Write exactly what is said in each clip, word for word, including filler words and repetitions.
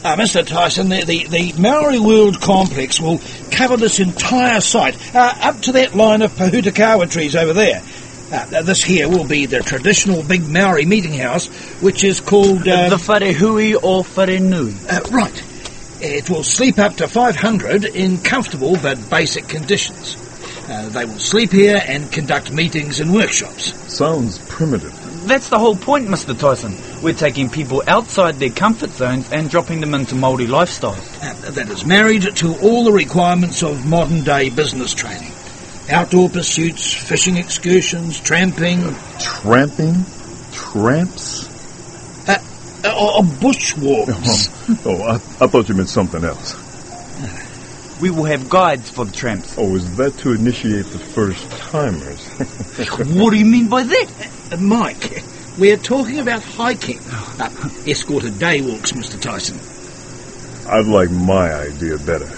Uh, Mister Tyson, the, the, the Maori World Complex will cover this entire site, uh, up to that line of Pahutakawa trees over there. Uh, this here will be the traditional big Maori meeting house, which is called... Uh, the Wharehui or Wharenui. Uh, right. It will sleep up to five hundred in comfortable but basic conditions. Uh, they will sleep here and conduct meetings and workshops. Sounds primitive. That's the whole point, Mister Tyson. We're taking people outside their comfort zones and dropping them into Māori lifestyles. Uh, that is married to all the requirements of modern-day business training. Outdoor pursuits, fishing excursions, tramping... Tramping? Tramps? Uh, uh, bushwalks. Oh, oh I, I thought you meant something else. We will have guides for the tramps. Oh, is that to initiate the first-timers? What do you mean by that? Uh, Mike, we're talking about hiking. Uh, escorted day walks, Mister Tyson. I'd like my idea better.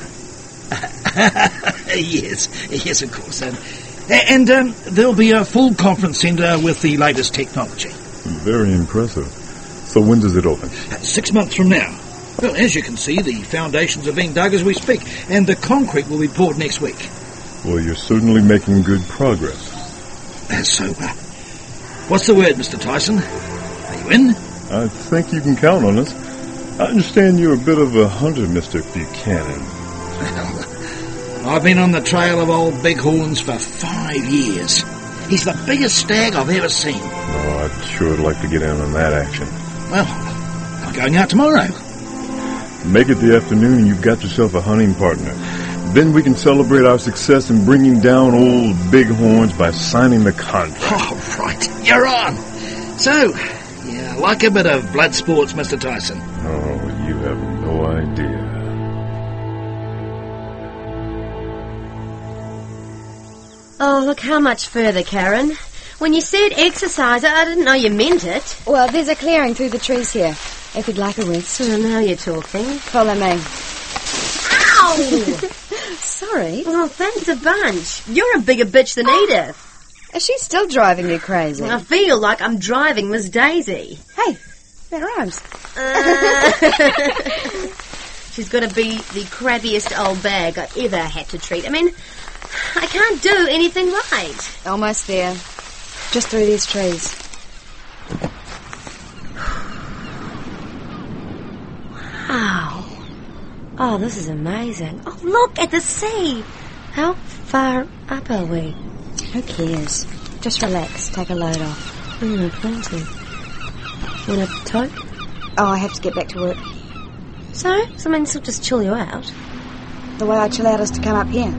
yes, yes, of course. Um, and um, there'll be a full conference centre with the latest technology. Very impressive. So when does it open? Uh, six months from now. Well, as you can see, the foundations are being dug as we speak, and the concrete will be poured next week. Well, you're certainly making good progress. Uh, so, uh, what's the word, Mister Tyson? Are you in? I think you can count on us. I understand you're a bit of a hunter, Mister Buchanan. Well, I've been on the trail of old Bighorns for five years. He's the biggest stag I've ever seen. Oh, I'd sure like to get in on that action. Well, I'm going out tomorrow. Make it the afternoon and you've got yourself a hunting partner. Then we can celebrate our success in bringing down old Bighorns by signing the contract. Oh, right. You're on. So, yeah, like a bit of blood sports, Mister Tyson. Oh, you have no idea. Oh, look how much further, Karen. When you said exercise, I didn't know you meant it. Well, there's a clearing through the trees here, if you'd like a rest. Oh, now you're talking. Follow me. Ow! Sorry. Oh, thanks a bunch. You're a bigger bitch than Edith. Is she still driving you crazy? I feel like I'm driving Miss Daisy. Hey, that rhymes. Uh, she's got to be the crabbiest old bag I ever had to treat. I mean, I can't do anything right. Almost there. Just through these trees. Wow. Oh, this is amazing. Oh, look at the sea. How far up are we? Who cares? Just relax. Take a load off. Mm, plenty. Want a tote? Oh, I have to get back to work. So? Something will just chill you out? The way I chill out is to come up here.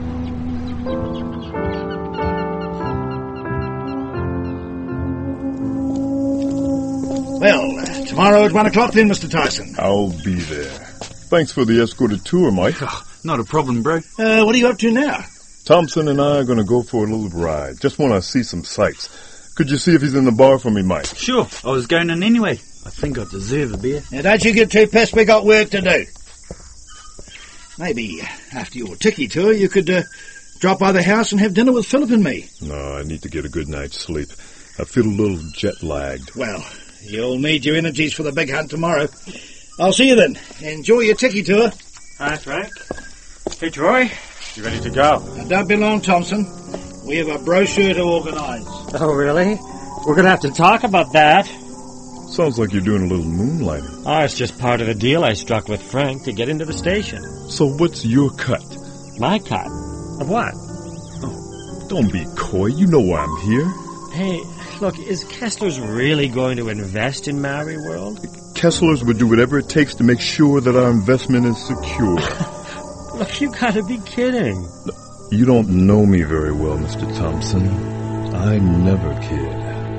Well, uh, tomorrow at one o'clock then, Mister Tyson. I'll be there. Thanks for the escorted tour, Mike. Oh, not a problem, bro. Uh, what are you up to now? Thompson and I are going to go for a little ride. Just want to see some sights. Could you see if he's in the bar for me, Mike? Sure, I was going in anyway. I think I deserve a beer. Now, don't you get too pissed, we got work to do. Maybe after your tiki tour you could uh, drop by the house and have dinner with Philip and me. No, I need to get a good night's sleep. I feel a little jet-lagged. Well, you'll need your energies for the big hunt tomorrow. I'll see you then. Enjoy your tiki tour. Hi, Frank. Hey, Troy. You ready to go? Now, don't be long, Thompson. We have a brochure to organise. Oh, really? We're going to have to talk about that. Sounds like you're doing a little moonlighting. Oh, it's just part of the deal I struck with Frank to get into the station. So what's your cut? My cut? Of what? Oh, don't be coy. You know why I'm here. Hey, look, is Kessler's really going to invest in Maori World? Kessler's would do whatever it takes to make sure that our investment is secure. Look, you gotta be kidding. You don't know me very well, Mister Thompson. I never kid.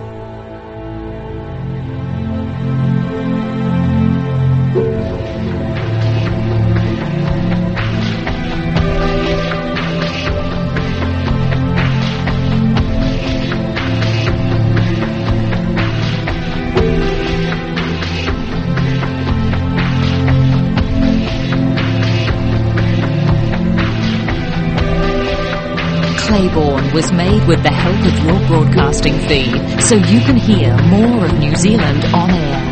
Claiborne was made with the help of your broadcasting fee, so you can hear more of New Zealand on air.